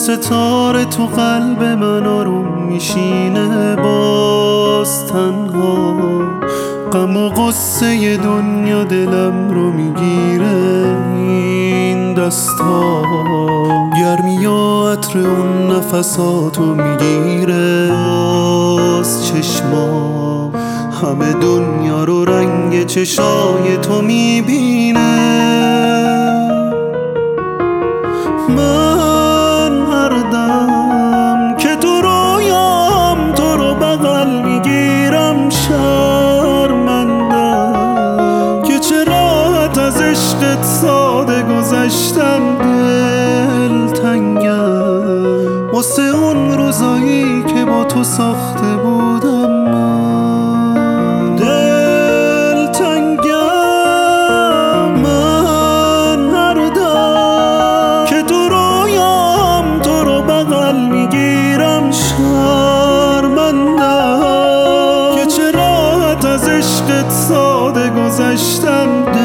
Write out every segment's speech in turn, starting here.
ستاره تو قلب من آروم میشینه، باز تنها غم و غصه دنیا دلم رو میگیره. این دستا گرمی و عطر اون نفساتو میگیره، باز چشما همه دنیا رو رنگ چشای تو میبینه. من هر دم که تو رویام تو رو بغل میگیرم، شرمندم که چه راحت از عشقت ساده گذشتم. دلتنگم واسه اون روزایی که با تو ساخته بودم. من دلتنگم، من هر دم که تو رویام تو رو بغل میگیرم، شرمندم که چه راحت از عشقت ساده گذشتم.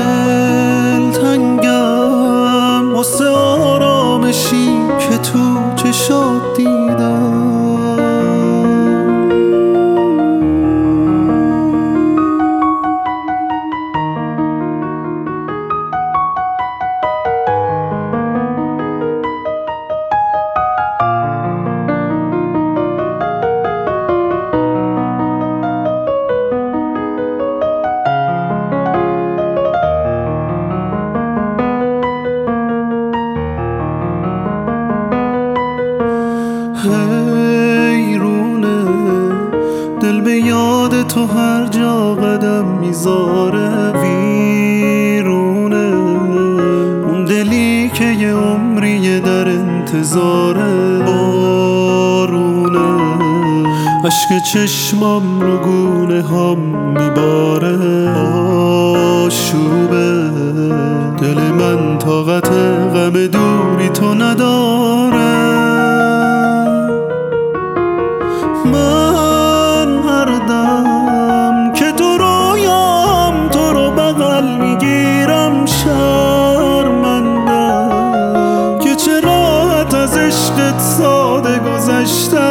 دلتنگم واسه آرامشی که تو چشات دیدم. حیرونه دل به یاد تو هر جا قدم میذاره، ویرونه اون دلی که یه عمریه در انتظاره. بارونه عشق چشمام رو گونه هم میباره، آشوبه دل من طاقت غم دوری تو نداره. من هر دم که تو رویام تو رو بغل میگیرم، شرمندم که چه راحت از عشقت ساده گذشتم.